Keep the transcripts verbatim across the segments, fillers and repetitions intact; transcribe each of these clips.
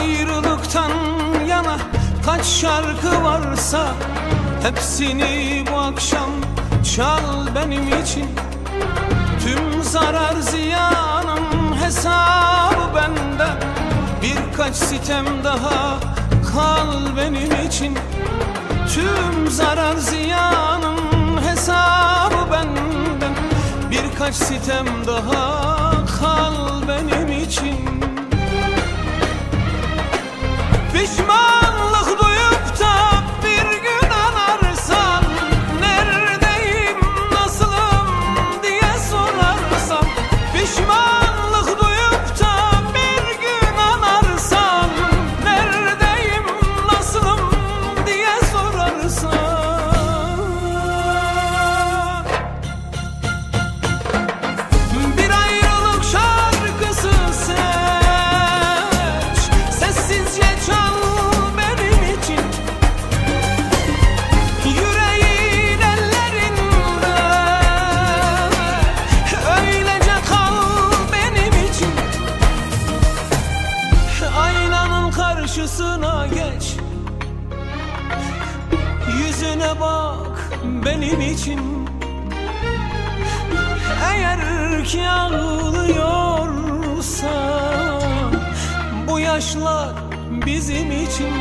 Ayrılıktan yana kaç şarkı varsa hepsini bu akşam çal benim için. Tüm zarar ziyanım hesabı bende, birkaç sitem daha kal benim için. Tüm zarar ziyanım hesabı benden, birkaç sitem daha kal benim için. Pişmanlık duyup da bir gün anarsan, neredeyim, nasılım diye sorarsan. Pişmanlık duyup da bir gün anarsan, neredeyim, nasılım diye sorarsan. Bir ayrılık şarkısı seç, sessizce çal benim için. Yüreğin ellerinde, öylece kal benim için. Aynanın karşısına geç, yüzüne bak benim için. Eğer ki ağlıyorsan, bu yaşlar bizim için.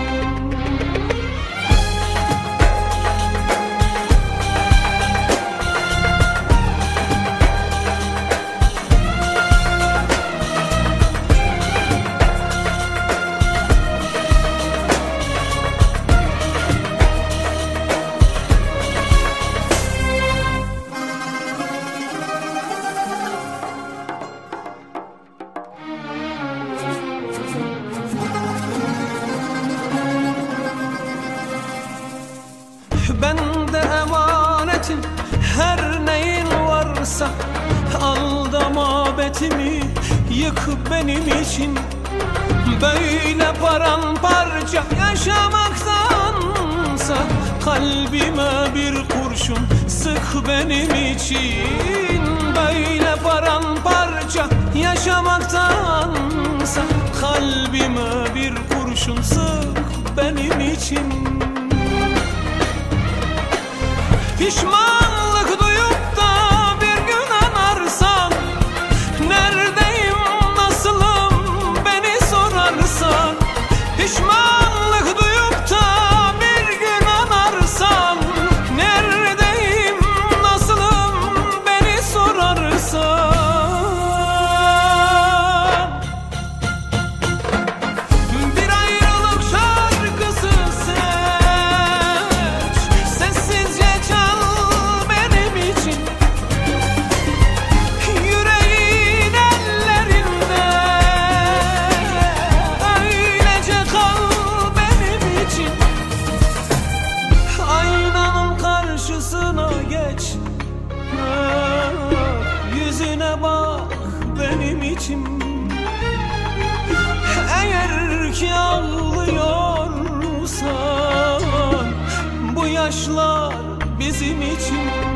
Bende emanetin her neyin varsa, al da mabetimi yık benim için. Böyle paramparça yaşamaktansa, kalbime bir kurşun sık benim için. Böyle paramparça yaşamaktansa, kalbime bir kurşun sık benim için. Pişmanlık duyup da bir gün anarsan, neredeyim, nasılım beni sorarsan. Pişmanlık duyup da bir gün anarsan, neredeyim, nasılım beni sorarsan. Bir ayrılık şarkısı seç, sessizce çal benim için. Yüreğin ellerinde, öylece kal benim için. Aynanın karşısına geç, yüzüne bak benim için. Eğer ki ağlıyorsan, bu yaşlar bizim için.